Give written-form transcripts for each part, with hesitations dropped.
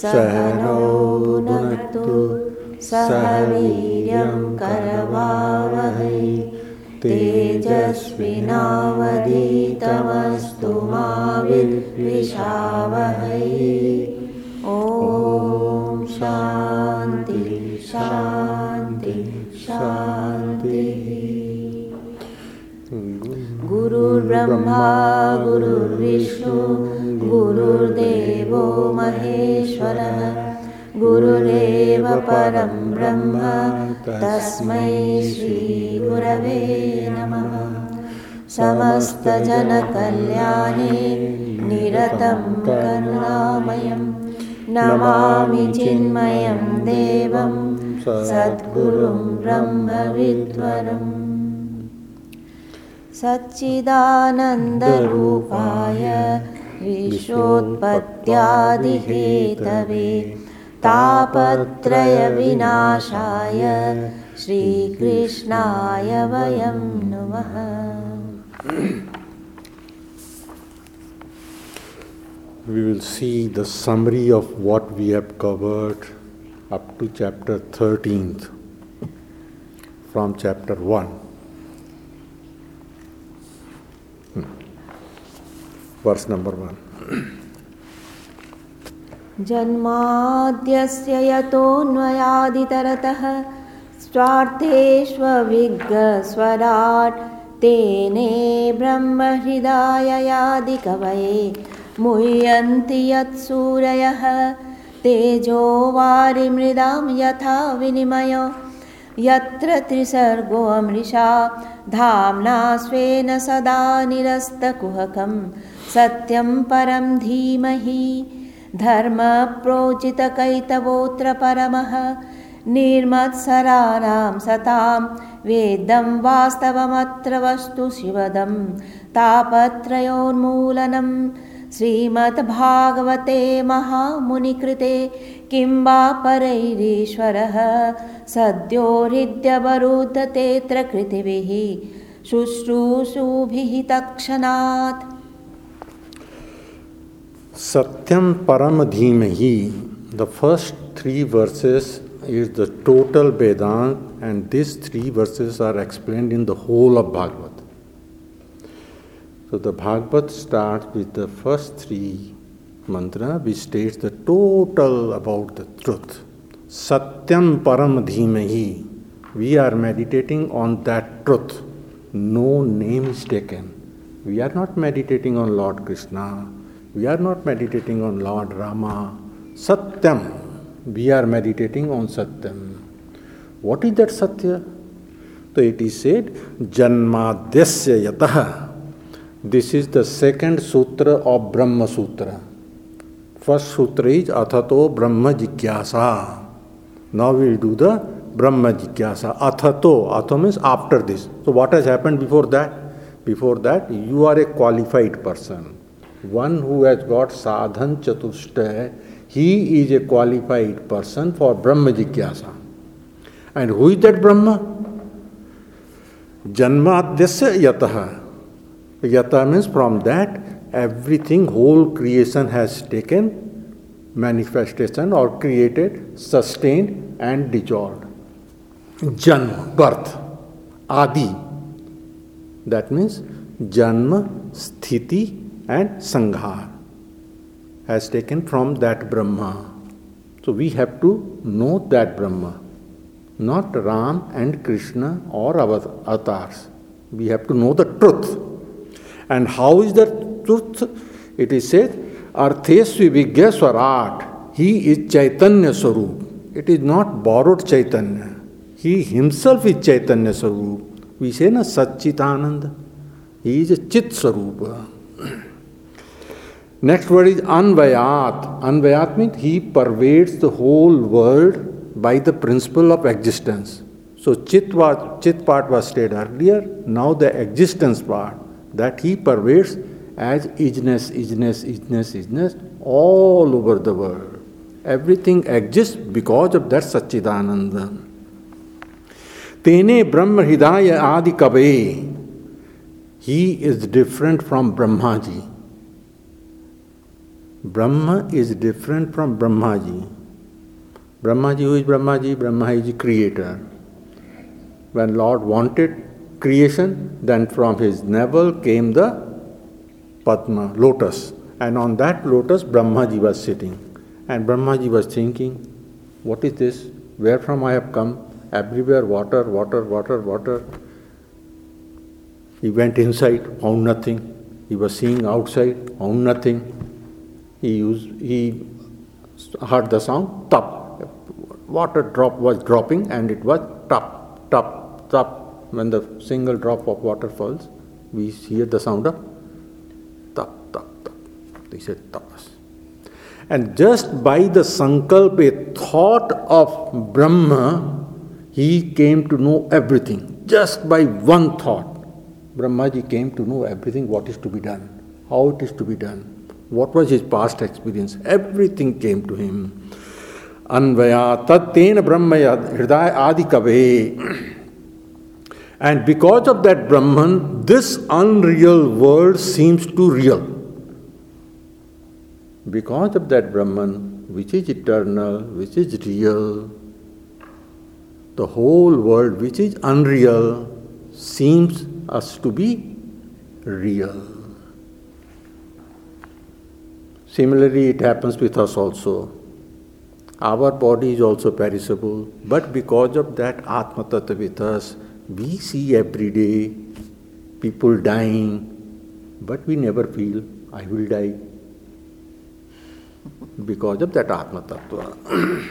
सहनौ भुनक्तु सह वीर्यं करवावहै तेजस्विनावधीतमस्तु मा विद्विषावहै। ॐ शान्ति शान्ति शान्तिः। गुरुर्ब्रह्मा गुरुर्विष्णु गुरुर्देवो महेश्वरः गुरुरेव परं ब्रह्म तस्मै श्रीगुरवे नमः। समस्तजनकल्याणे निरतं करुणामयं नमामि चिन्मयं देवं सद्गुरुं ब्रह्मविद्वरम्। सच्चिदानन्दरूपाय विश्वोत्पत्त्यादिहेतवे तापत्रयविनाशाय श्रीकृष्णाय वयं नुमः। We will see the summary of what we have covered up to chapter 13th from chapter 1. Verse number 1. जन्माद्यस्य यतोऽन्वयादितरतः स्वार्थेष्वभिघ्नस्वराट् तेने ब्रह्महृदाययादिकवये मुह्यन्ति यत्सूरयः तेजो वारिमृदां यथा विनिमयो यत्र त्रिसर्गो अमृषा धाम्ना स्वेन सदा निरस्तकुहकं सत्यं परं धीमहि धर्मप्रोचितकैतवोऽत्र परमः निर्मत्सराणां सतां वेदं वास्तवमत्र वस्तु शिवदं तापत्रयोन्मूलनं श्रीमद्भागवते महामुनिकृते किं वा परैरीश्वरः सद्यो हृद्यवरुध्यतेऽत्र कृतिभिः शुश्रूषुभिः तत्क्षणात्। Satyam Param Dhimahi. The first 3 verses is the total Vedant, and these 3 verses are explained in the whole of Bhagavad. So the Bhagavad starts with the first 3 mantra, which states the total about the truth. Satyam Param Dhimahi. We are meditating on that truth. No name is taken. We are not meditating on Lord Krishna. We are not meditating on Lord Rama. Satyam. We are meditating on Satyam. What is that Satya? So it is said, Janmadhyasya yataha. This is the second sutra of Brahma Sutra. First sutra is Athato Brahma Jigyasa. Now we will do the Brahma Jigyasa. Athato. Atho means after this. So what has happened before that? Before that, you are a qualified person. One who has got sadhan chatushta, he is a qualified person for Brahma Jigyasa. And who is that Brahma? Janmadhyasya yataha. Yata means from that, everything, whole creation has taken manifestation or created, sustained and dissolved. Janma, birth, adi. That means Janma, Sthiti and Sanghar has taken from that Brahma. So we have to know that Brahma, not Ram and Krishna or avatars. We have to know the truth. And how is that truth? It is said, Arthesvi Vigya Swarat. He is Chaitanya Swarup. It is not borrowed Chaitanya. He himself is Chaitanya Swarup. We say na Satchitananda. He is a Chit Swarupa. Next word is Anvayat. Anvayat means he pervades the whole world by the principle of existence. So Chit part was stated earlier. Now the existence part, that he pervades as isness all over the world. Everything exists because of that Satchidananda. Tene Brahma Hridaya Adi Kave. He is different from Brahmaji. Brahma is different from Brahmaji. Brahmaji, who is Brahmaji? Brahma is the creator. When Lord wanted creation, then from his navel came the Padma, lotus. And on that lotus, Brahmaji was sitting. And Brahmaji was thinking, what is this? Where from I have come? Everywhere water, water, water, water. He went inside, found nothing. He was seeing outside, found nothing. He heard the sound, top. Water drop was dropping and it was top, top, top. When the single drop of water falls, we hear the sound of top, top, top. They said tapas. And just by the sankalp, a thought of Brahma, he came to know everything. Just by one thought, Brahmaji came to know everything, what is to be done, how it is to be done, what was his past experience. Everything came to him. Anvaya tattena brahmaya hridaya adi kave. And because of that Brahman, this unreal world seems to real. Because of that Brahman, which is eternal, which is real, the whole world which is unreal seems us to be real. Similarly, it happens with us also. Our body is also perishable, but because of that Atma Tattva with us, we see every day people dying, but we never feel, I will die. Because of that Atma Tattva.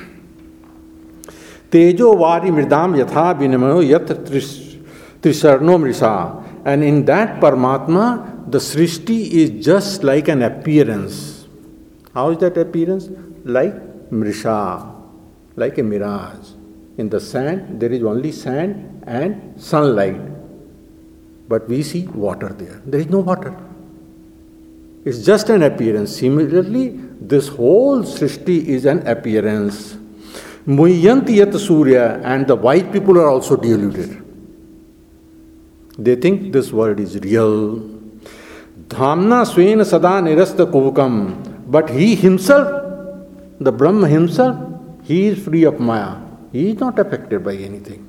Tejo vari mridam yatha vinamayo yat trisarno mrisa. And in that Paramatma, the Srishti is just like an appearance. How is that appearance? Like mrisha, like a mirage. In the sand, there is only sand and sunlight. But we see water there. There is no water. It's just an appearance. Similarly, this whole Srishti is an appearance. Muhyanti yat surya, and the wise people are also deluded. They think this world is real. Dhamna svena sada nirasta kuvukam. But he himself, the Brahma himself, he is free of Maya. He is not affected by anything.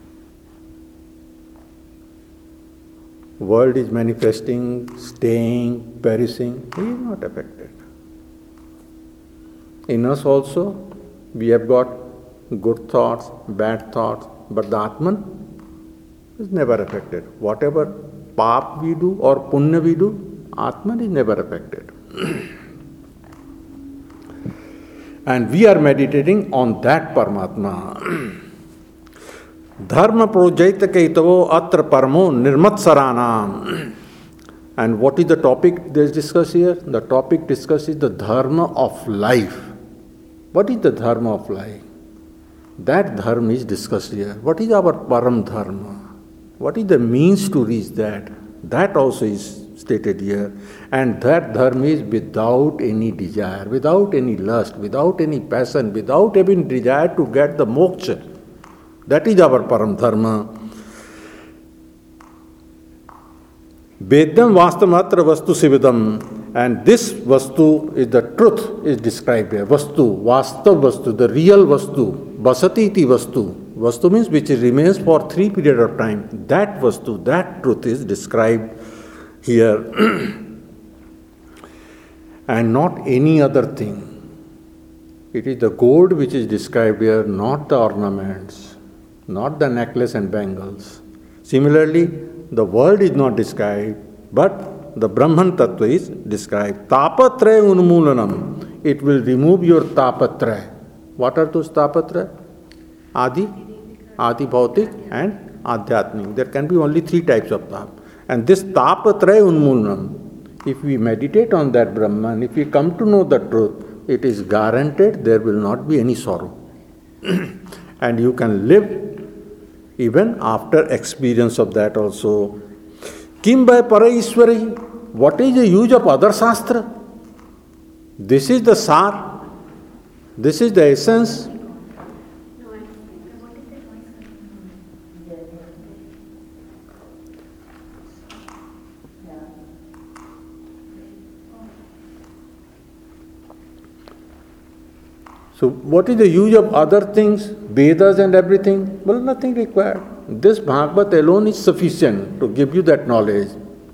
World is manifesting, staying, perishing. He is not affected. In us also, we have got good thoughts, bad thoughts, but the Atman is never affected. Whatever pap we do or punya we do, Atman is never affected. And we are meditating on that Paramatma. Dharma projayita kaitavo atra paramo nirmatsaranam. And what is the topic that is discussed here? The topic discussed is the dharma of life. What is the dharma of life? That dharma is discussed here. What is our param dharma? What is the means to reach that? That also is stated here. And that dharma is without any desire, without any lust, without any passion, without even desire to get the moksha. That is our param dharma. Vedyam vastamatra vastu sividam. And this vastu is the truth is described here. Vastu, vastav vastu, the real vastu. Vasati iti vastu. Vastu means which remains for 3 periods of time. That vastu, that truth is described here. And not any other thing. It is the gold which is described here, not the ornaments, not the necklace and bangles. Similarly, the world is not described, but the Brahman Tattva is described. Tapatraya unmoolanam. It will remove your tapatraya. What are those tapatraya? Adi bhautik and adhyatmik. There can be only 3 types of tap. And this tapatraya unmoolanam, if we meditate on that Brahman, if we come to know the truth, it is guaranteed there will not be any sorrow. And you can live even after experience of that also. Kim by Paraishwari? What is the use of other Shastra? This is the Sar. This is the essence. So what is the use of other things, Vedas and everything? Well, nothing required. This Bhagavad alone is sufficient to give you that knowledge.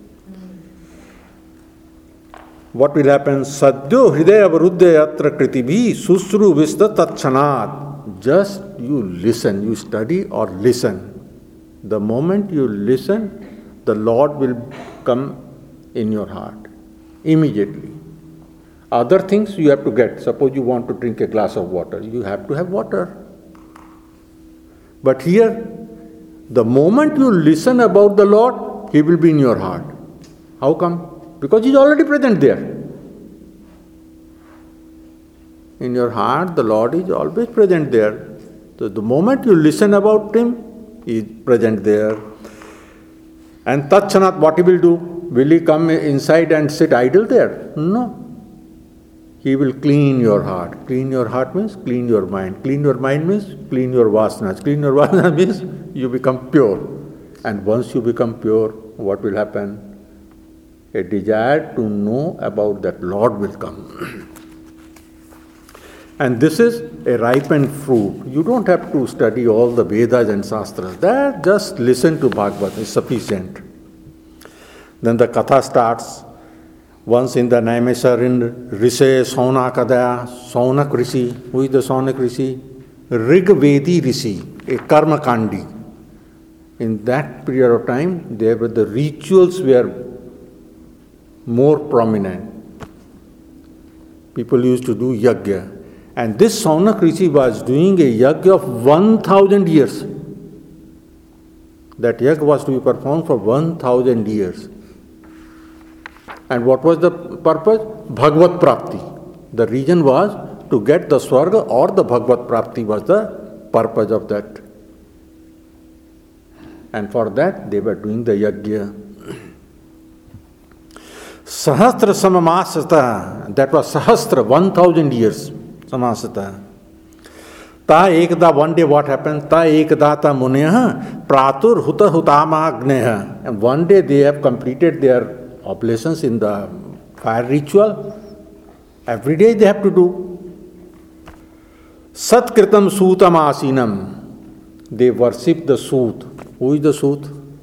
What will happen? Sadyo hridaya avaruddhya yatra kritibhi susru vista tatchanat. Just you listen, you study or listen. The moment you listen, the Lord will come in your heart immediately. Other things you have to get. Suppose you want to drink a glass of water, you have to have water. But here, the moment you listen about the Lord, He will be in your heart. How come? Because He is already present there. In your heart, the Lord is always present there. So the moment you listen about Him, He is present there. And Tatchanat, what He will do? Will He come inside and sit idle there? No. He will clean your heart. Clean your heart means clean your mind. Clean your mind means clean your vasanas. Clean your vasanas means you become pure. And once you become pure, what will happen? A desire to know about that Lord will come. And this is a ripened fruit. You don't have to study all the Vedas and Shastras. That just listen to Bhagavad is sufficient. Then the Katha starts. Once in the Naimisharin, Rishe Saunakadaya, Saunak Rishi. Who is the Saunak Rishi? Rigvedi Rishi, a Karma Kandi. In that period of time, the rituals were more prominent. People used to do yajna. And this Saunak Rishi was doing a yajna of 1,000 years. That yajna was to be performed for 1,000 years. And what was the purpose? Bhagavad Prapti. The reason was to get the Swarga or the Bhagavad Prapti was the purpose of that. And for that they were doing the yajna. Sahasra Samamasata, that was Sahasra, 1,000 years. Samasata. Ta ekda, one day what happened? Ta ekda ta muneha pratur huta hutamagneha. And one day they have completed their oblations in the fire ritual. Every day they have to do. Satkritam sutam asinam. They worship the Sut. Who is the Sut?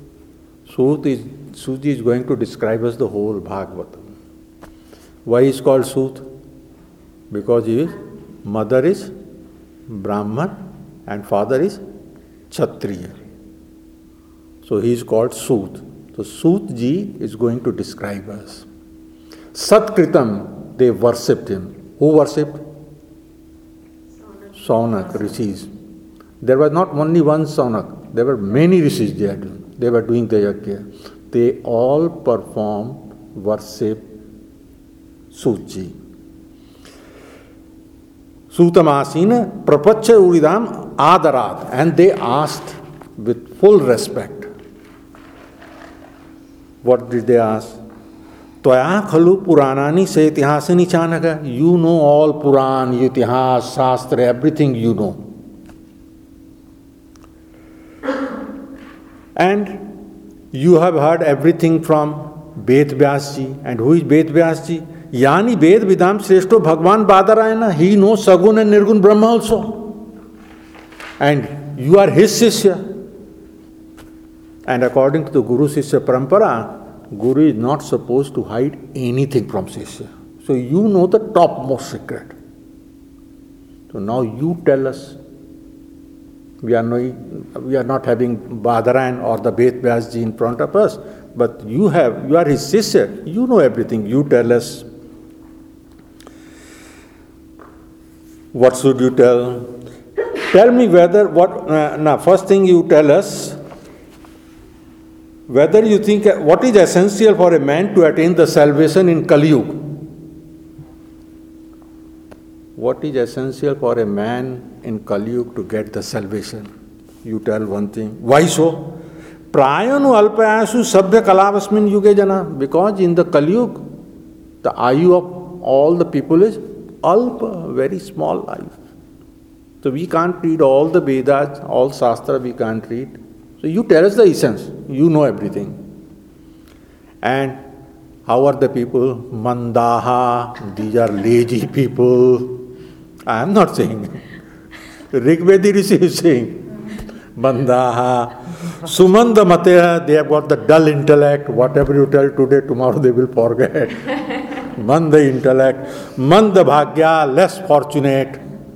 Suji is going to describe us the whole Bhagavatam. Why is called Sut? Because his mother is Brahman and father is Kshatriya. So he is called Sut. So Sut ji is going to describe us. Satkritam, they worshipped him. Who worshipped? Saunak, rishis. There was not only one Saunak, there were many rishis there. They were doing the yajna. They all performed worship Sut ji. Sutamasina prapacha uridam adarat. And they asked with full respect. What did they ask? Tvaya khalu puranani se itihasani chanaka. You know all Puran, Itihas, Shastra, everything you know. And you have heard everything from Ved Vyas ji. And who is Ved Vyas ji? Yani Ved Vidam Shreshto Bhagwan Badarayana. He knows Sagun and Nirgun Brahma also. And you are his Shishya. And according to the Guru Shishya Parampara, Guru is not supposed to hide anything from Shishya. So you know the topmost secret. So now you tell us. We are not having Badarayan or the Ved Vyas ji in front of us, but you are his Shishya. You know everything. You tell us. What should you tell? Tell me first thing you tell us, whether you think what is essential for a man to attain the salvation in Kali Yuga. What is essential for a man in Kali Yuga to get the salvation? You tell one thing. Why so? Prayanu alpayasu sabhya kalavasmin yuge jana. Because in the Kali Yuga, the ayu of all the people is alpa, very small ayu. So we can't read all the Vedas, all Shastra we can't read. So you tell us the essence. You know everything. And how are the people? Mandaha, these are lazy people. I am not saying. Rigvedi Rishi is saying, Bandaha, Sumanda Mateya, they have got the dull intellect. Whatever you tell today, tomorrow they will forget. Manda intellect, Manda Bhagya, less fortunate.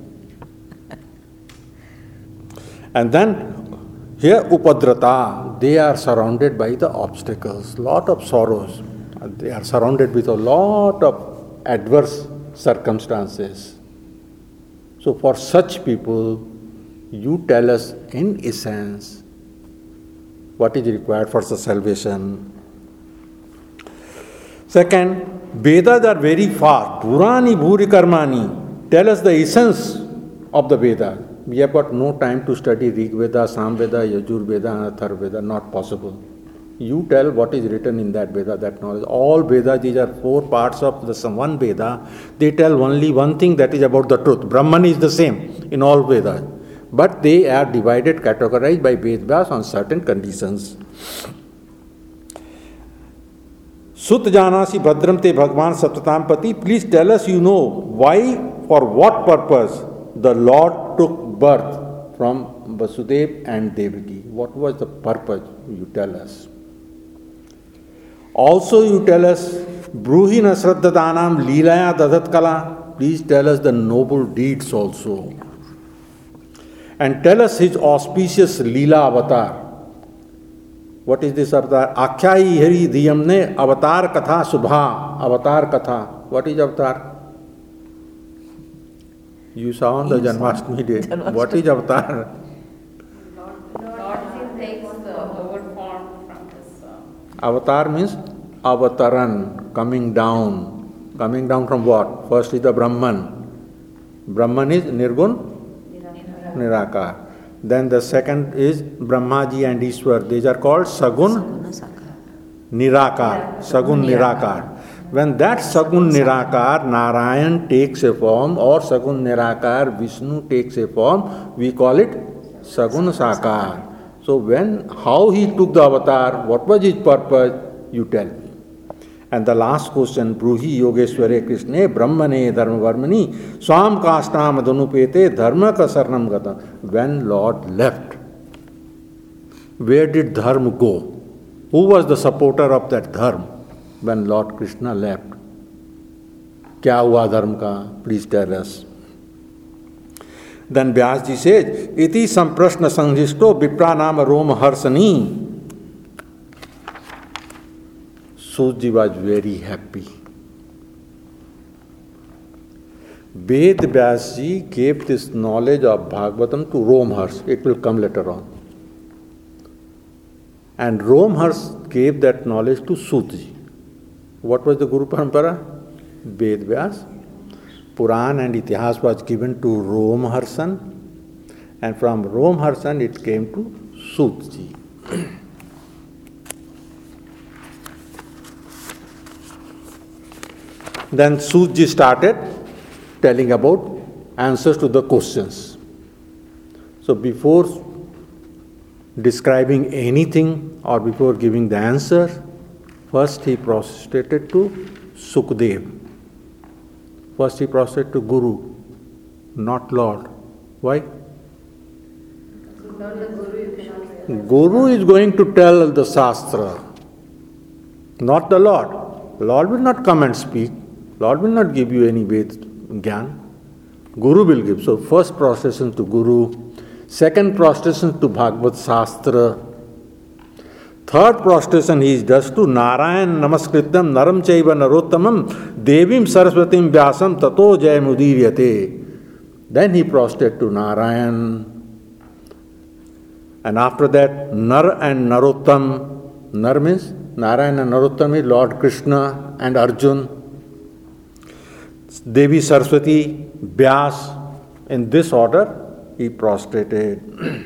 And then here Upadrata, they are surrounded by the obstacles, lot of sorrows. They are surrounded with a lot of adverse circumstances. So for such people, you tell us in essence what is required for the salvation. Second, Vedas are very fast. Purani Bhuri Karmani. Tell us the essence of the Veda. We have got no time to study Rig Veda, Samveda, Yajur Veda and Atharva Veda. Not possible. You tell what is written in that Veda, that knowledge. All Vedas, these are 4 parts of the one Veda. They tell only one thing, that is about the truth. Brahman is the same in all Vedas. But they are divided, categorized by Vedas on certain conditions. Sut Janasi Bhadram Te Bhagwan Saptatam Pati. Please tell us, why, for what purpose the Lord took birth from Vasudev and Devaki. What was the purpose? You tell us. Also you tell us, Bruhi Nasraddadanam Leelaya Dadat Kala. Please tell us the noble deeds also. And tell us his auspicious Leela avatar. What is this avatar? Akhyai Hari Diyamne Avatar Katha Subha. Avatar Katha. What is avatar? You saw on the Janmashtami day. What is avatar? Lord takes the lower form from his... Avatar means avataran, coming down. Coming down from what? First is the Brahman. Brahman is Nirgun, Nirakar. Then the second is Brahmaji and Ishwar. These are called Sagun, Nirakar. Sagun, Nirakar. When that Sagun Nirakar, Narayan takes a form, or Sagun Nirakar, Vishnu takes a form, we call it Sagun Sakar. So how he took the avatar, what was his purpose, you tell me. And the last question, Bruhi Yogeshware Krishne Brahmane Dharma Varmani Swam Kastam Adhanupete Dharma Ka Sarnam Gata. When Lord left, where did Dharma go? Who was the supporter of that Dharma when Lord Krishna left? Kya hua Dharma ka? Please tell us. Then Vyasji says, Iti samprashna sanghishto vipranama roma harsani. Sutji was very happy. Ved Vyasji gave this knowledge of Bhagavatam to Romhars. It will come later on. And Romhars gave that knowledge to Sutji. What was the Guru Parampara? Ved Vyas. Puran and Itihas was given to Romharsan, and from Romharsan it came to Sutji. Then Sutji started telling about answers to the questions. So before describing anything or before giving the answer, first he prostrated to Sukdev. First he prostrated to Guru, not Lord. Why? Guru is going to tell the Shastra, not the Lord. Lord will not come and speak. Lord will not give you any Ved Gyan. Guru will give. So first prostration to Guru, second prostration to Bhagavad Shastra, third prostration he does to Narayan Namaskritam Naram Chaiva Narottamam Devim Saraswatim Vyasam Tato Jayamudiryate. Then he prostrated to Narayan. And after that, Nar and Narottam. Nar means Narayan and Narottam is Lord Krishna and Arjun. Devi Saraswati, Vyas. In this order, he prostrated.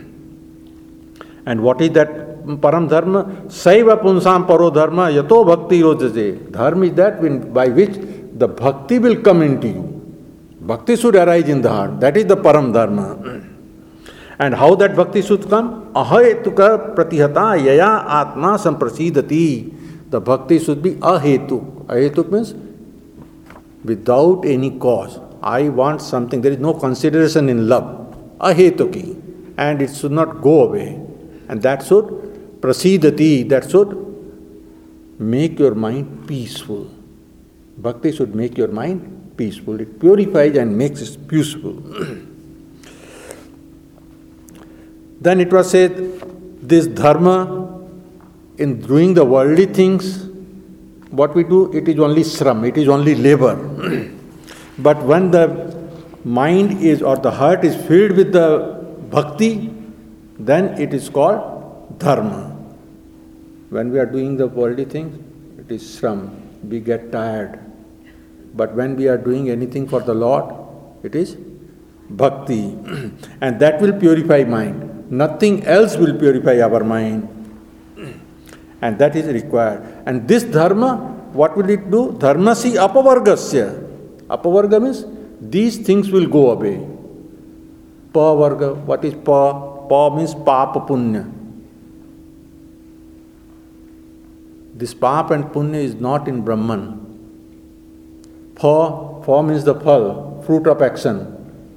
And what is that Param Dharma? Saiva Punsam Paro Dharma Yato Bhakti Rojaje. Dharma is that by which the bhakti will come into you. Bhakti should arise in the heart. That is the Param Dharma. And how that bhakti should come? Ahetuka pratihata yaya atma samprasidati. The bhakti should be ahetuk. Ahetuk means without any cause. I want something. There is no consideration in love. Ahetuki. And it should not go away. And that should prasidati, that should make your mind peaceful. Bhakti should make your mind peaceful. It purifies and makes it peaceful. Then it was said, this dharma, in doing the worldly things, what we do, it is only shram, it is only labor. But when the mind is or the heart is filled with the bhakti, then it is called dharma. When we are doing the worldly things, it is shram, we get tired. But when we are doing anything for the Lord, it is bhakti. And that will purify mind. Nothing else will purify our mind. And that is required. And this dharma, what will it do? Dharmasi apavargasya. Apavarga means these things will go away. Pavarga, what is pa? Pa means papa punya. This pap and punya is not in Brahman. Pa means the phal, fruit of action.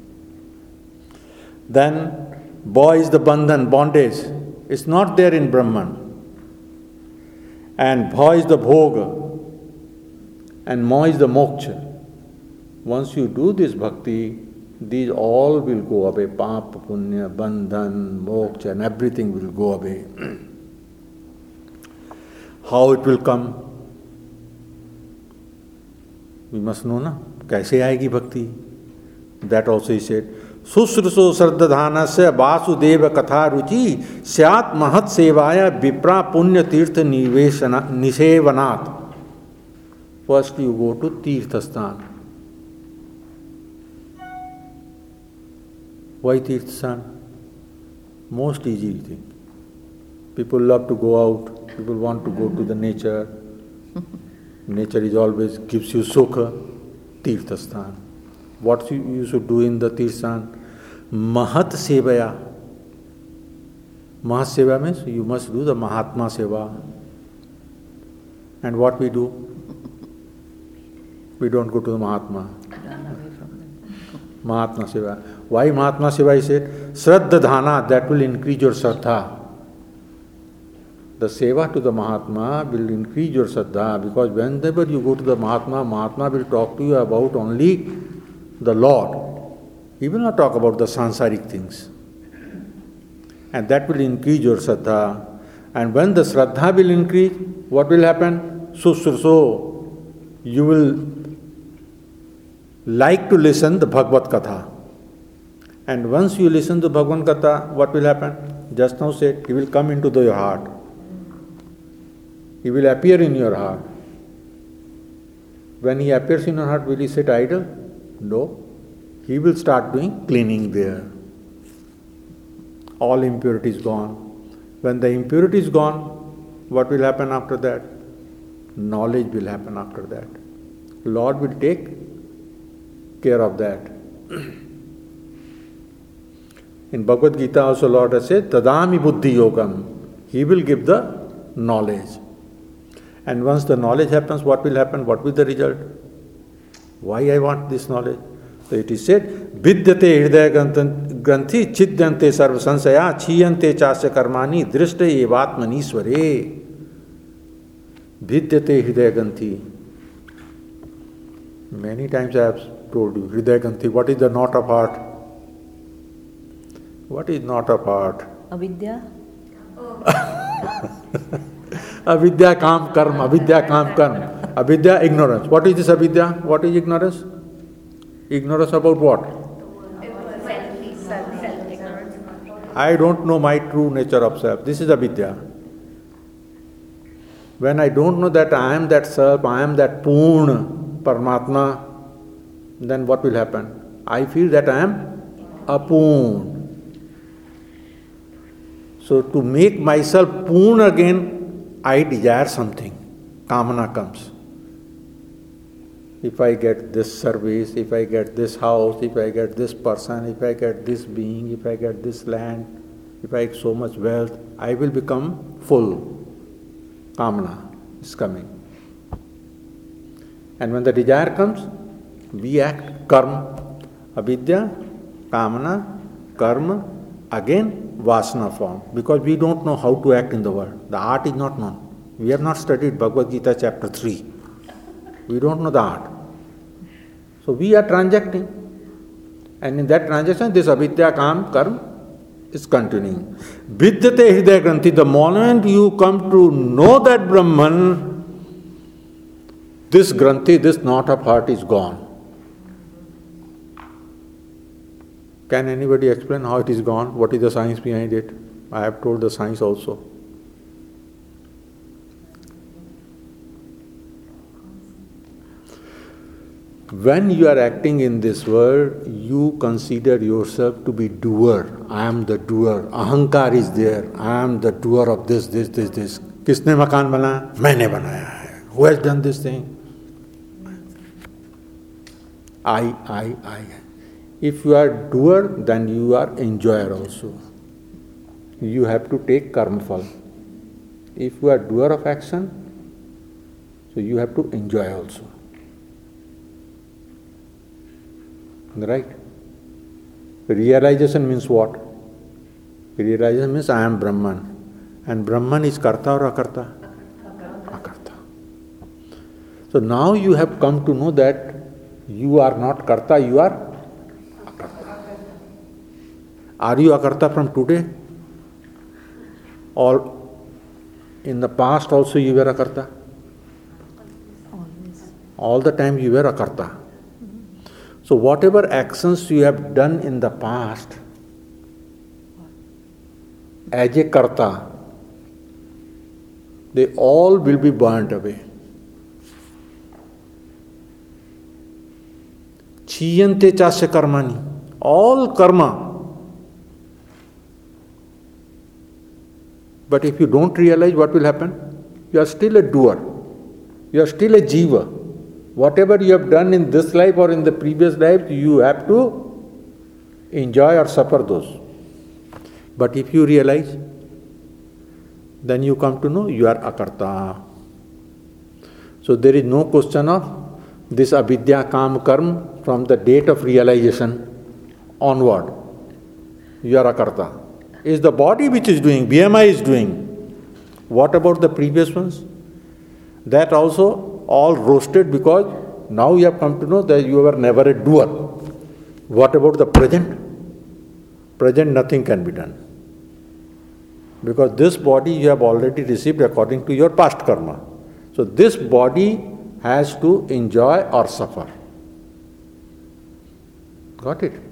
Then ba is the bandhan, bondage. It's not there in Brahman. And bha is the bhoga. And ma is the moksha. Once you do this bhakti, these all will go away. Papa, punya, bandhan, moksha, and everything will go away. How it will come? We must know, na? Kaise aayegi bhakti? That also he said, Susruso sardadhanasya vasudeva katha ruchi syat mahat sevaya vipra punya tirtha nisevanat. First you go to Tirthasthan. Why Tirthasthan? Most easy thing. People love to go out, people want to go to the nature. Nature is always gives you sukha. Tirthasthan. What you should do in the Tirthasthan? Mahat Sevaya. Mahat Seva means you must do the Mahatma Seva. And what we do? We don't go to the Mahatma. Mahatma Seva. Why Mahatma Seva? He said, Shraddha Dhana, that will increase your Shraddha. The Seva to the Mahatma will increase your Shraddha, because whenever you go to the Mahatma, Mahatma will talk to you about only the Lord. He will not talk about the sansaric things. And that will increase your Shraddha. And when the Shraddha will increase, what will happen? Susruso, you will like to listen the Bhagavad Katha. And once you listen to Bhagavad Katha, what will happen? Just now said, he will come into your heart. He will appear in your heart. When he appears in your heart, will he sit idle? No. He will start doing cleaning there. All impurity is gone. When the impurity is gone, what will happen after that? Knowledge will happen after that. Lord will take care of that. In Bhagavad Gita also Lord has said, Tadami Buddhi Yogam. He will give the knowledge. And once the knowledge happens, what will happen? What will be the result? Why I want this knowledge? So it is said, Vidyate hridaya granthi chidyante sarva sansaya chiyante chasya karmani drishta evatmanishvare. Vidyate hridaya granthi. Many times I have told you, hridaya granthi, what is the knot of heart? What is knot of heart? Avidya? Avidya kam karma, avidya kam karma. Avidya, ignorance. What is this avidya? What is ignorance? Ignorance about what? I don't know my true nature of self. This is avidya. When I don't know that I am that self, I am that Purna, Paramatma, then what will happen? I feel that I am apurn. So to make myself Purna again, I desire something. Kamana comes. If I get this service, if I get this house, if I get this person, if I get this being, if I get this land, if I get so much wealth, I will become full. Kamana is coming. And when the desire comes, we act. karma. Avidya, kamana, karma, again vasana form. Because we don't know how to act in the world. The art is not known. We have not studied Bhagavad Gita chapter 3. We don't know the art. So we are transacting. And in that transaction, this avidya, kam, karma is continuing. Vidyate hridaya granthi, the moment you come to know that Brahman, this granthi, this knot of heart is gone. Can anybody explain how it is gone? What is the science behind it? I have told the science also. When you are acting in this world, you consider yourself to be doer. I am the doer. Ahankar is there. I am the doer of this. Kisne makan banaya? Maine banaya hai. Who has done this thing? I. If you are doer, then you are enjoyer also. You have to take karma phal. If you are doer of action, so you have to enjoy also. Right? Realization means what? Realization means I am Brahman. And Brahman is karta or akarta? Akarta. So now you have come to know that you are not karta, you are akarta. Are you akarta from today? Or in the past also you were akarta? All the time you were akarta. So whatever actions you have done in the past as a karta, they all will be burnt away. Chiyante chasya karmani, all karma. But if you don't realize, what will happen? You are still a doer. You are still a jiva. Whatever you have done in this life or in the previous life, you have to enjoy or suffer those. But if you realize, then you come to know you are akarta. So there is no question of this avidya, kam, karma from the date of realization onward. You are akarta. It's the body which is doing, BMI is doing. What about the previous ones? That also all roasted because now you have come to know that you were never a doer. What about the present? Present nothing can be done. Because this body you have already received according to your past karma. So this body has to enjoy or suffer. Got it?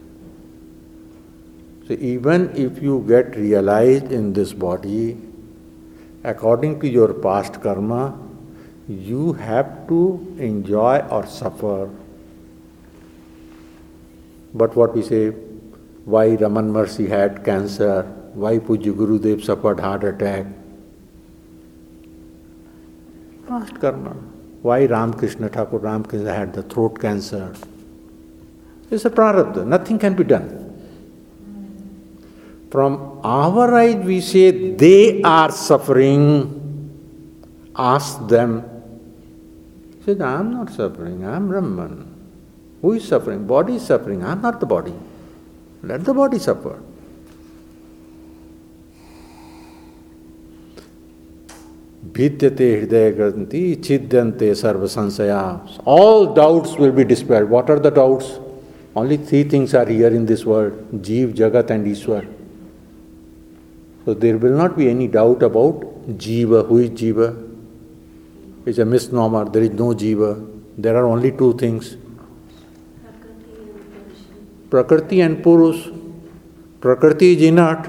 So even if you get realized in this body, according to your past karma, you have to enjoy or suffer. But what we say, why Raman Maharshi had cancer, why Pujya Gurudev suffered heart attack? Past karma. Why Ramakrishna Thakur Ramakrishna had the throat cancer? It's a prarabdha, nothing can be done. From our eyes we say they are suffering. Ask them. He said, I am not suffering, I am Brahman. Who is suffering? Body is suffering, I am not the body. Let the body suffer. Bhidyate hridaya granthi chidyante sarva sansaya. All doubts will be dispelled. What are the doubts? Only three things are here in this world: Jeev, Jagat and Ishwar. So there will not be any doubt about Jiva. Who is Jiva? It's a misnomer. There is no Jiva. There are only two things: Prakriti and Purush. Prakriti is inert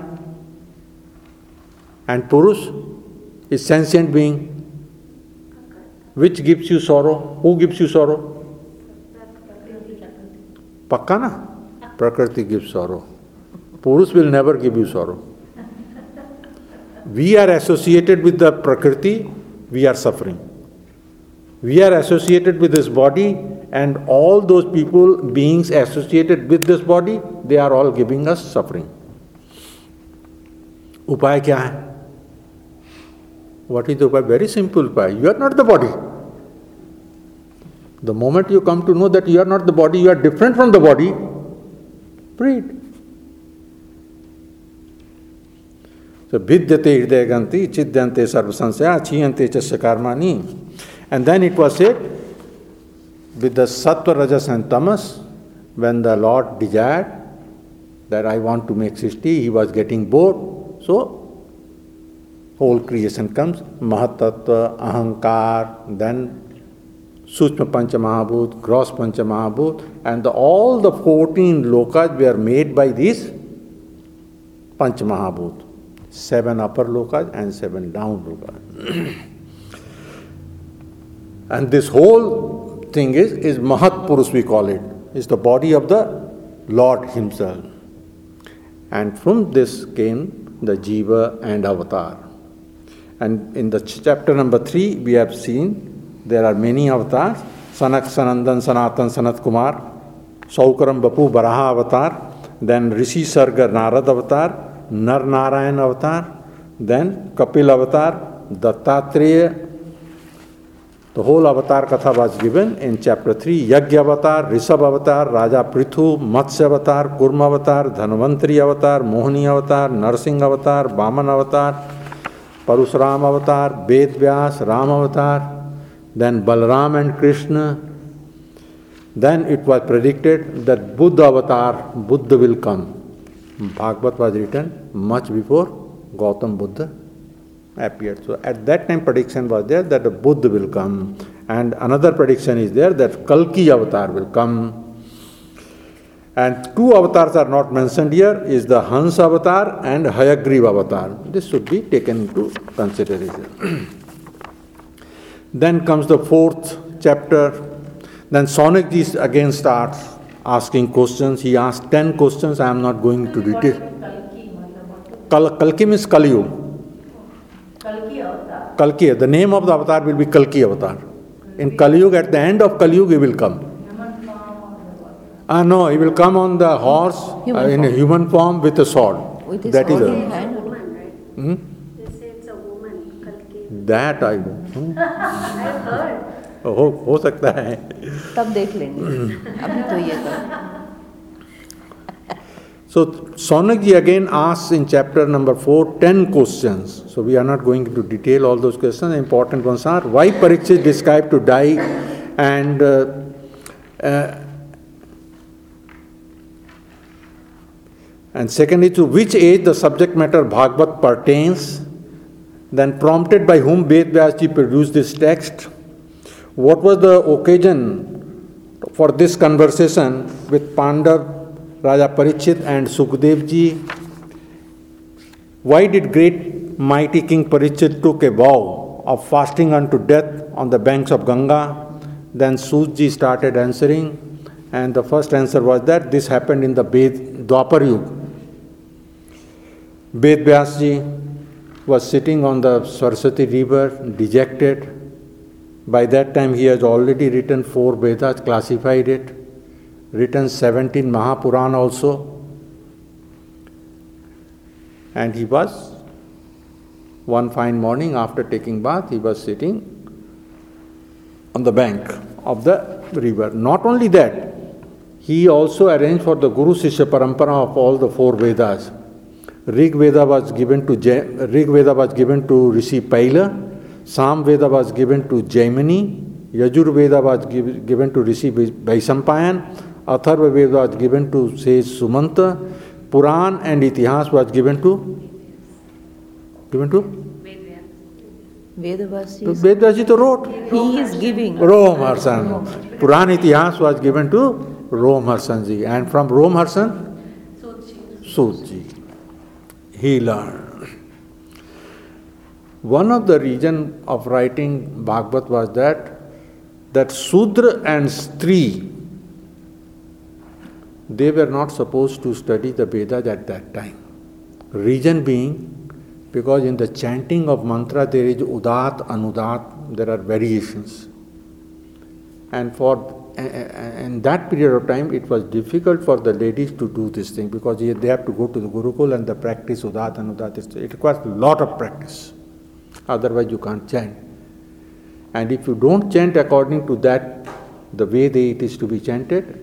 and Purush is sentient being. Which gives you sorrow? Who gives you sorrow? Pakka na? Prakriti gives sorrow. Purush will never give you sorrow. We are associated with the Prakriti, we are suffering. We are associated with this body, and all those people, beings associated with this body, they are all giving us suffering. Upaya kya hai? What is the upaya? Very simple upaya. You are not the body. The moment you come to know that you are not the body, you are different from the body, freed. So vidyate hridayaganti chidyante sarvasansaya chiyante chasya karmani. And then it was said, with the sattva, rajas and tamas, when the Lord desired that I want to make srishti, he was getting bored. So whole creation comes, mahatattva, ahankar, then Sushma Panchamahabhut, gross Panchamahabhut, and all the 14 lokas were made by these Panchamahabhut. 7 upper lokas and 7 down lokas. And this whole thing is Mahat Purush, we call it. It's the body of the Lord Himself. And from this came the Jiva and Avatar. And in the chapter number 3, we have seen there are many avatars. Sanak, Sanandan, Sanatan, Sanat Kumar, Saukaram Bapu, Baraha avatar, then Rishi Sarga, Narad avatar, Nar Narayan avatar, then Kapil avatar, Dattatreya. The whole avatar katha was given in chapter 3. Yagya avatar, Rishabh avatar, Raja Prithu, Matsya avatar, Kurma avatar, Dhanvantri avatar, Mohini avatar, Narsingh avatar, Vaman avatar, Parasuram avatar, Ved Vyas, Ram avatar, then Balaram and Krishna. Then it was predicted that Buddha avatar, Buddha will come. Bhagavad was written much before Gautam Buddha appeared. So at that time prediction was there that the Buddha will come. And another prediction is there that Kalki avatar will come. And 2 avatars are not mentioned here, is the Hans avatar and Hayagriva avatar. This should be taken into consideration. Then comes the 4th chapter. Then Sonakji again starts asking questions. He asked 10 questions. I am not going into detail. Kalki means Kaliyug. Kalki avatar. Kalki, the name of the avatar will be Kalki avatar. In Kaliyug, at the end of Kaliyug, he will come. No, he will come on the horse in a human form with a sword. With his that sword is in hand. Woman, right? Hmm? They say it's a woman, Kalki. That I don't know. I've heard. हो सकता है. तब देख लेंगे. अभी तो ये करो. So Sonakji again asks in chapter number 4 10 questions. So we are not going into detail all those questions. The important ones are why Parikshit described to die, and secondly, to which age the subject matter Bhagavad pertains. Then prompted by whom Ved Vyasji produced this text. What was the occasion for this conversation with Pandav, Raja Parikshit and Sukdev ji? Why did great mighty King Parikshit took a vow of fasting unto death on the banks of Ganga? Then Sut ji started answering, and the first answer was that this happened in the Dwapar Yuga. Ved Vyasji was sitting on the Saraswati river, dejected. By that time he has already written 4 Vedas, classified it, written 17 Mahapurana also. And he was, one fine morning after taking bath, he was sitting on the bank of the river. Not only that, he also arranged for the Guru Sishya Parampara of all the 4 Vedas. Rig Veda was given to Rishi Paila, Sam Veda was given to Jaimini, Yajur Veda was given to Rishi Vaisampayan, Atharva Veda was given to Sage Sumanta, Puran and Itihas was given to Vedavasi. Vedavasi to wrote. He is giving. Romharsan. Puran Itihas was given to Romharsan ji, and from Romharsan, Sut ji. He learned. One of the reasons of writing Bhagavad was that Sudra and Stri, they were not supposed to study the Vedas at that time. Reason being, because in the chanting of mantra there is Udat, Anudat, there are variations. And in that period of time it was difficult for the ladies to do this thing because they have to go to the Gurukul and the practice Udat, Anudat. It requires a lot of practice. Otherwise you can't chant. And if you don't chant according to that the way it is to be chanted,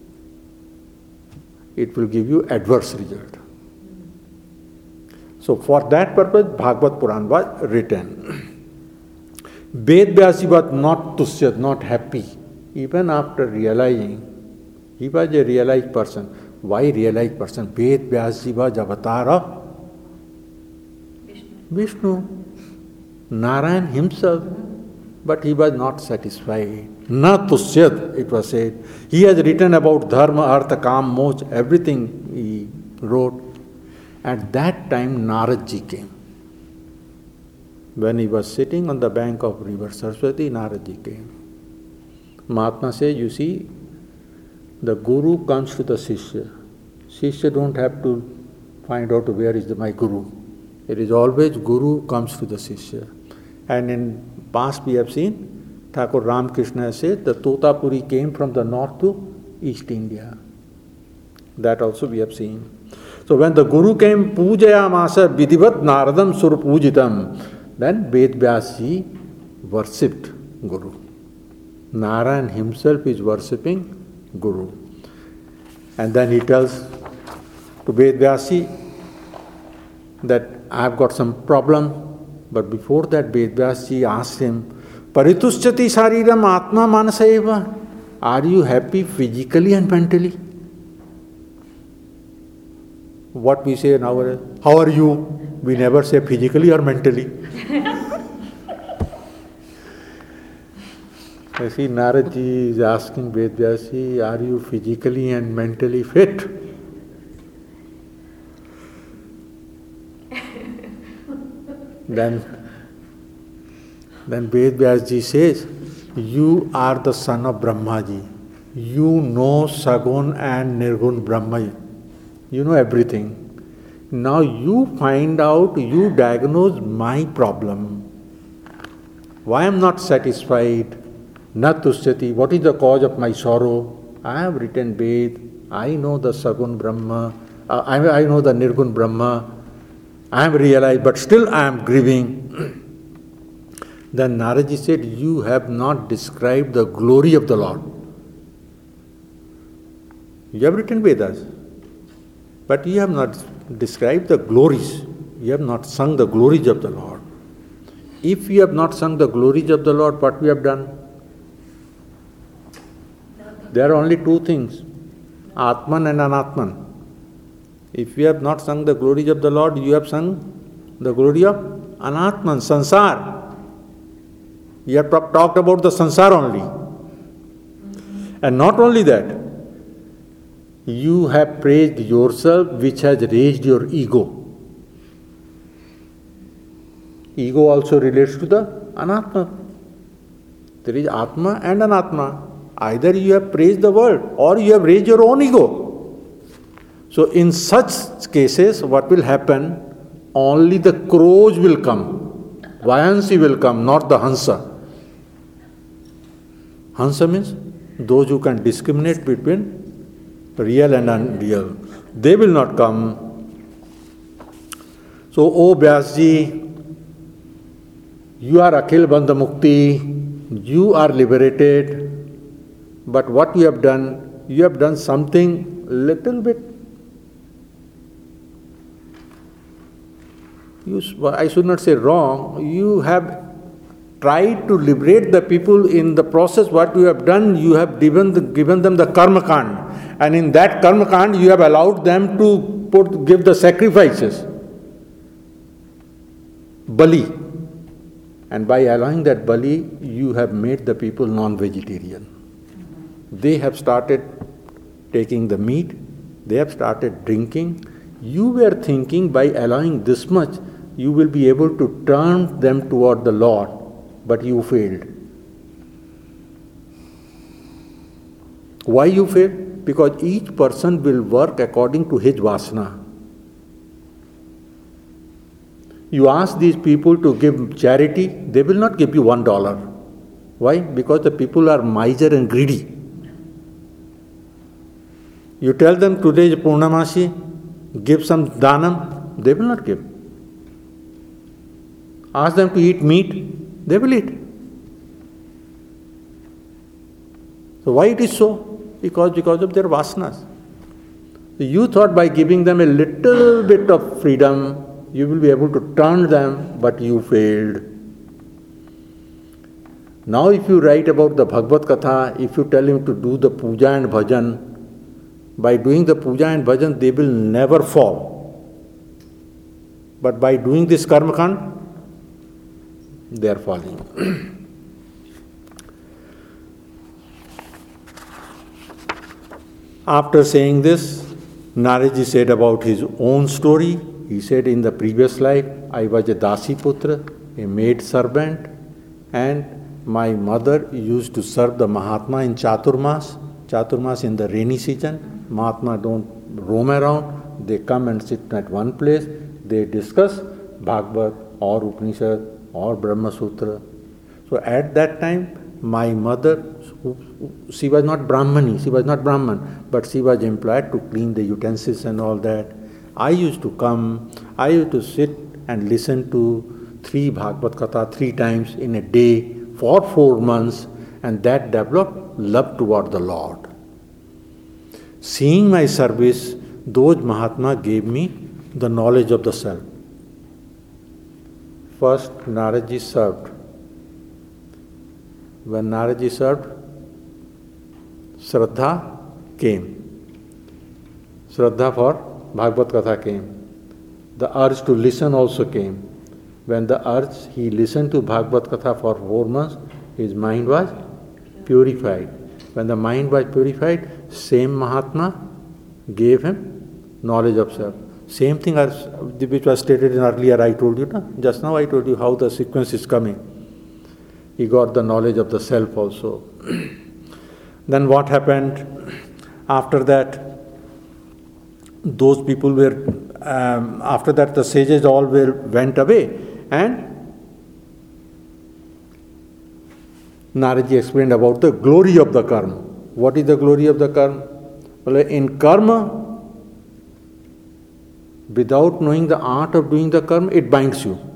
it will give you adverse result. So for that purpose, Bhagavad Puran was written. Ved Vyasi was not tusyat, not happy, even after realizing. He was a realized person. Why realized person? Ved Vyasi was avatar of Vishnu, Narayan himself, but he was not satisfied. Na tusyat, it was said. He has written about dharma, artha, kam, moksha, everything he wrote. At that time, Narad Ji came. When he was sitting on the bank of river Saraswati, Narad Ji came. Mahatma says, you see, the Guru comes to the Shishya. Shishya don't have to find out where is my Guru. It is always Guru comes to the Shishya. And in past we have seen, Thakur Ramakrishna said, the Totapuri came from the north to East India. That also we have seen. So when the Guru came, Pujayamasa Vidivat Naradam Surpujitam, then Ved Vyasi worshipped Guru. Narayan himself is worshipping Guru. And then he tells to Ved Vyasi that I have got some problem. But before that, Ved Vyasi asked him, Parituschati Shariram Atma Manasaiva. Are you happy physically and mentally? What we say nowadays, how are you? We never say physically or mentally. I see Narad Ji is asking Ved Vyasi, are you physically and mentally fit? Then Ved Vyasi says, you are the son of Brahmaji. You know Sagun and Nirgun Brahma. You know everything. Now you find out, you diagnose my problem. Why I am not satisfied? Na tusyati. What is the cause of my sorrow? I have written Ved. I know the Sagun Brahma. I know the Nirgun Brahma. I am realized, but still I am grieving. Then Naraji said, you have not described the glory of the Lord. You have written Vedas, but you have not described the glories. You have not sung the glories of the Lord. If you have not sung the glories of the Lord, what we have done? There are only two things, Atman and Anatman. If you have not sung the glories of the Lord, you have sung the glory of Anatman, Sansar. You have talked about the Sansar only. And not only that, you have praised yourself, which has raised your ego. Ego also relates to the Anatma. There is Atma and Anatma. Either you have praised the world or you have raised your own ego. So in such cases, what will happen? Only the crows will come. Vayansi will come, not the Hansa. Hansa means those who can discriminate between real and unreal. They will not come. So, O Vyasji, you are Akhil Bandha Mukti, you are liberated, but what you have done something little bit. I should not say wrong, you have tried to liberate the people. In the process. What you have done, you have given them the karma kand. And in that karma kand, you have allowed them to give the sacrifices. Bali. And by allowing that Bali, you have made the people non-vegetarian. They have started taking the meat. They have started drinking. You were thinking by allowing this much, you will be able to turn them toward the Lord. But you failed. Why you failed? Because each person will work according to his vasana. You ask these people to give charity, they will not give you $1. Why? Because the people are miser and greedy. You tell them today is Purnamasi, give some dhanam, they will not give. Ask them to eat meat, they will eat. So why it is so? Because of their vasanas. So you thought by giving them a little bit of freedom, you will be able to turn them, but you failed. Now if you write about the Bhagavad Katha, if you tell him to do the puja and bhajan, by doing the puja and bhajan, they will never fall. But by doing this karma kand, they are falling. After saying this, Naradji said about his own story. He said, in the previous life, I was a Dasi Putra, a maid servant, and my mother used to serve the Mahatma in Chaturmas. Chaturmas in the rainy season. Mahatma don't roam around. They come and sit at one place. They discuss Bhagavad or Upanishad or Brahma Sutra. So at that time, my mother, she was not Brahmani, she was not Brahman, but she was employed to clean the utensils and all that. I used to come, I used to sit and listen to 3 Bhagavad Katha 3 times in a day for 4 months, and that developed love toward the Lord. Seeing my service, those Mahatma gave me the knowledge of the self. First, Naradji served. When Naradji served, Shraddha came. Shraddha for Bhagavad Katha came. The urge to listen also came. When the urge, he listened to Bhagavad Katha for 4 months, his mind was purified. When the mind was purified, same Mahatma gave him knowledge of self. Same thing as which was stated in earlier, I told you, just now I told you how the sequence is coming. He got the knowledge of the self also. Then what happened? After that, those people were, after that the sages all went away, and Naradji explained about the glory of the karma. What is the glory of the karma? Well, in karma, without knowing the art of doing the karma, it binds you.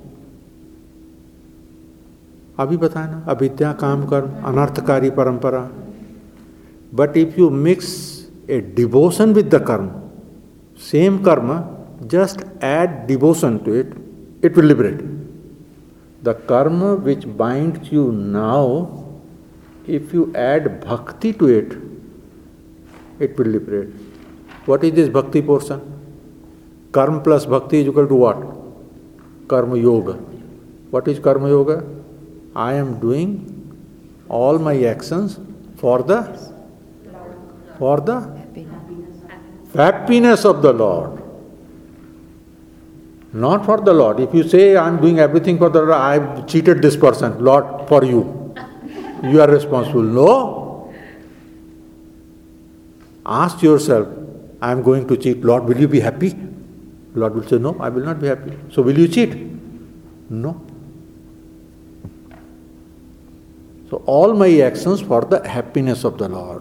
अभी बताया ना, अविद्या काम कर्म अनर्थकारी परंपरा. But if you mix a devotion with the karma, same karma, just add devotion to it, it will liberate. The karma which binds you now, if you add bhakti to it, it will liberate. What is this bhakti portion? Karma plus bhakti is equal to what? Karma yoga. What is karma yoga? I am doing all my actions for the happiness of the Lord. Not for the Lord. If you say, I am doing everything for the Lord, I have cheated this person, Lord, for you. You are responsible. No. Ask yourself, I am going to cheat. Lord, will you be happy? Lord will say, no, I will not be happy. So will you cheat? No. So all my actions for the happiness of the Lord.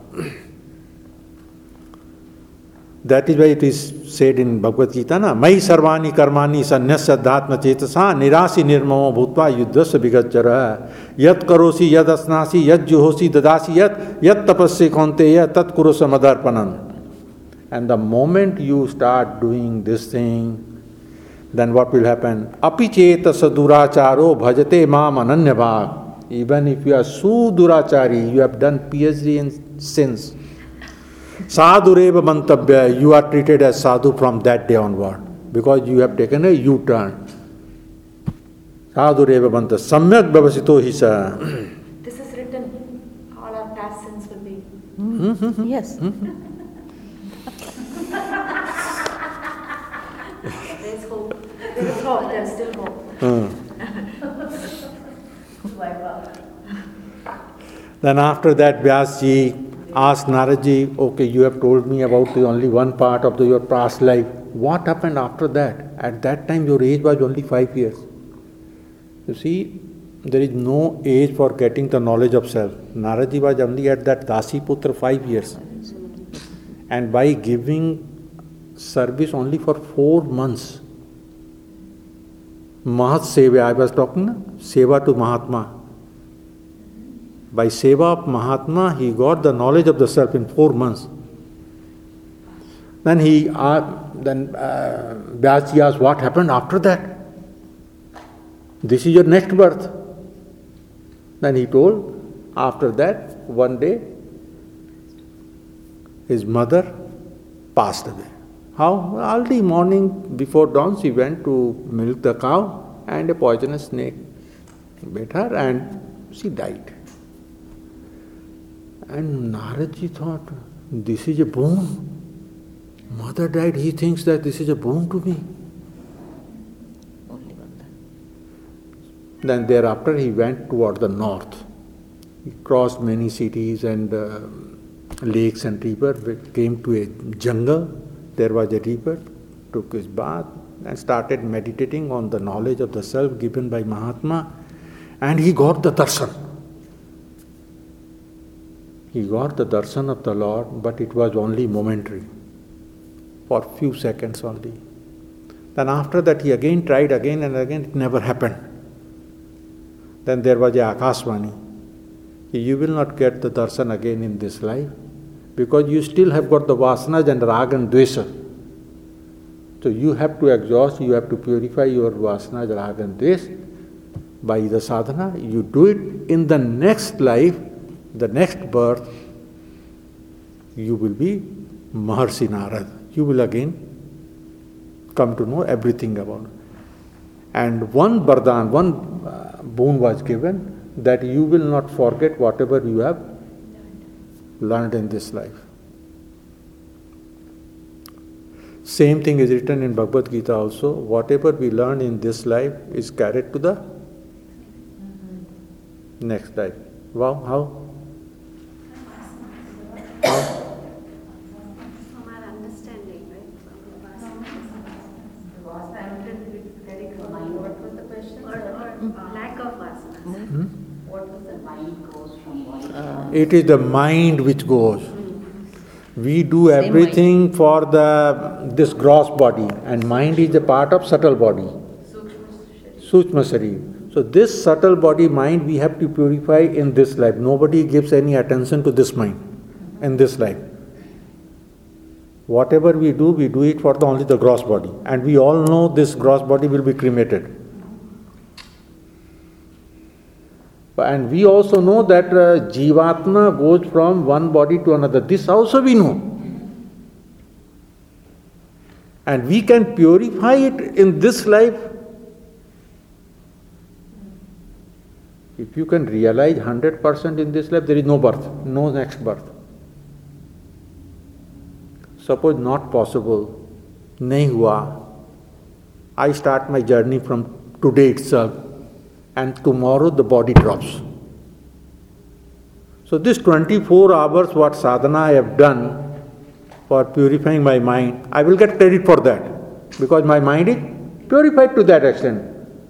That is why it is said in Bhagavad Gita, na, Mai sarvani karmani sanyasya dhatma chetasa nirasi nirmamo bhutva yuddhasya vigajjara yat karosi yad asnasi yad juhosi dadasi yat tapasya kaunteya tat kurosa madarpanam. And the moment you start doing this thing, then what will happen? Api cheta saduracharo bhajate mam ananya bhag. Even if you are sudurachari, you have done PhD in sins. Sadhureva mantabhya, you are treated as sadhu from that day onward, because you have taken a U-turn. Sadhureva mantabhya, samyak bhavasito hisa. This is written, all our past sins will be. Yes. There's hope. There's hope. There's still hope. Then after that, Vyasji asked Naradji, okay, you have told me about the only one part of your past life. What happened after that? At that time, your age was only 5 years. You see, there is no age for getting the knowledge of self. Naradji was only at that Dasi Putra 5 years. And by giving service only for 4 months, Mahat Seva, I was talking, Seva to Mahatma. By seva of Mahatma, he got the knowledge of the self in 4 months. Then Vyasji asked, what happened after that? This is your next birth. Then he told, after that, one day, his mother passed away. How? Early morning before dawn, she went to milk the cow and a poisonous snake bit her and she died. And Naradji thought, this is a boon. Mother died, he thinks that this is a boon to me. Only one. Then thereafter he went toward the north. He crossed many cities and lakes and rivers, came to a jungle. There was a river, took his bath and started meditating on the knowledge of the self given by Mahatma, and he got the darshan. He got the darshan of the Lord, but it was only momentary, for few seconds only. Then after that he again tried again and again, it never happened. Then there was a Akashvani. You will not get the darshan again in this life, because you still have got the vasanas and raga and dvesha. So you have to exhaust, you have to purify your vasanas, raga and dvesha by the sadhana. You do it in the next life, the next birth, you will be Maharshi Narad. You will again come to know everything about it. And one vardhan, one boon was given, that you will not forget whatever you have learned in this life. Same thing is written in Bhagavad Gita also. Whatever we learn in this life is carried to the next life. Wow, how? From our understanding, right? What was the question? Or lack of vasanas. What was the mind goes from body? It is the mind which goes. We do Same everything for this gross body, and mind is a part of subtle body. Sukshma Sharir. So this subtle body mind we have to purify in this life. Nobody gives any attention to this mind in this life. Whatever we do it for only the gross body. And we all know this gross body will be cremated. And we also know that Jivatma goes from one body to another. This also we know. And we can purify it in this life. If you can realize 100% in this life, there is no birth, no next birth. Suppose not possible, nahi hua, I start my journey from today itself, and tomorrow the body drops. So this 24 hours what sadhana I have done for purifying my mind, I will get credit for that, because my mind is purified to that extent.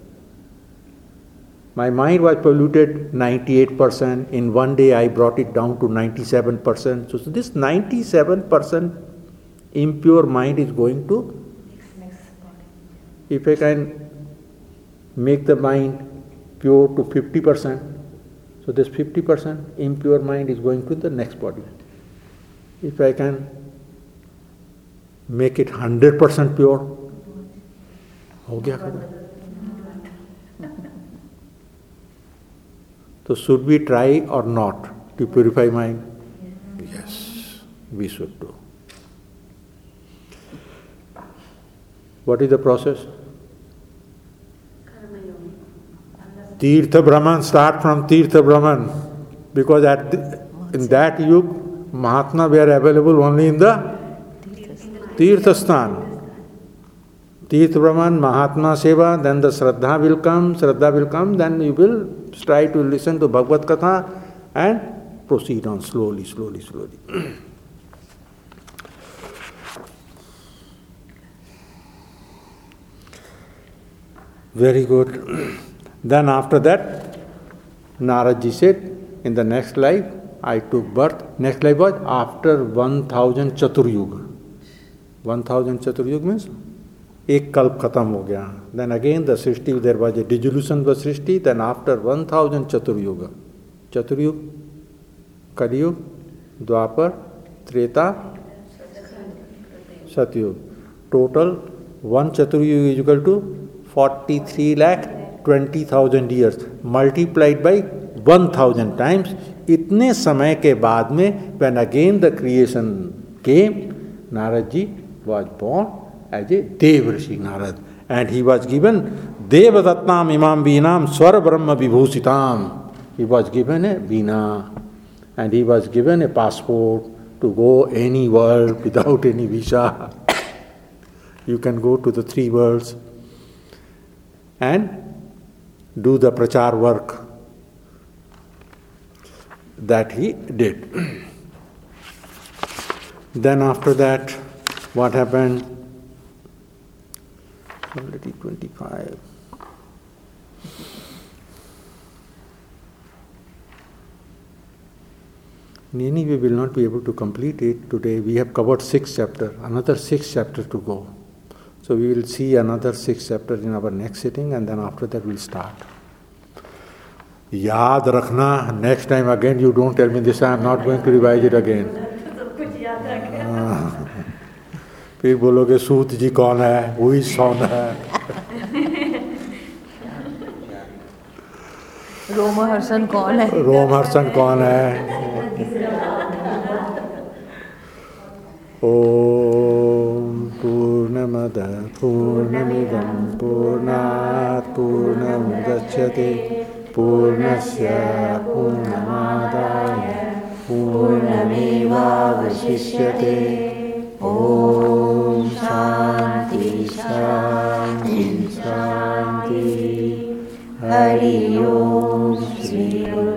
My mind was polluted 98%. In one day I brought it down to 97%. So this 97% impure mind is going to, if I can make the mind pure to 50%, so this 50% impure mind is going to the next body. If I can make it 100% pure, ho gaya khada. So should we try or not to purify mind? Yes, we should do. What is the process? Karma yoga. Tirtha Brahman, start from Tirtha Brahman, because in that yug, Mahatma were available only in the Tirtha Sthan. Tirtha Brahman, Mahatma Seva, then the Shraddha will come, then you will try to listen to Bhagavad Katha and proceed on slowly. Very good. Then after that, Naradji said, in the next life, I took birth. Next life was after 1000 Chaturyuga. 1000 Chaturyuga means एक कल्प खत्म हो गया. Then again the Srishti, there was a dissolution of the Srishti. Then after 1000 Chaturyoga, चतुर्युग, कलयुग, द्वापर, त्रेता, सतयुग. Total one Chaturyuga is equal to 43,20,000 years multiplied by 1,000 times. इतने समय के बाद में when again the creation came, Narad ji was born as a Devrishi Narad, and he was given Devadatnam Imam Veenam Swar Brahma Vibhusitam. He was given a Veena, and he was given a passport to go any world without any visa. You can go to the 3 worlds and do the prachar work that he did. Then after that, what happened? Already 25. Anyway, we will not be able to complete it today. We have covered 6 chapters, another 6 chapters to go. So we will see another 6 chapters in our next sitting, and then after that we'll start. Yaad rakhna, next time again you don't tell me this, I am not going to revise it again. फिर बोलोगे सूत जी कौन है, वही सौन है. रोमहर्षण कौन है? रोमहर्षण कौन है? ओम पूर्णमदः पूर्णमिदं पूर्णात् पूर्णमुदच्यते पूर्णस्य पूर्णमादाय पूर्णमेवावशिष्यते. ओम शांति शांति शांति. हरि ओम श्री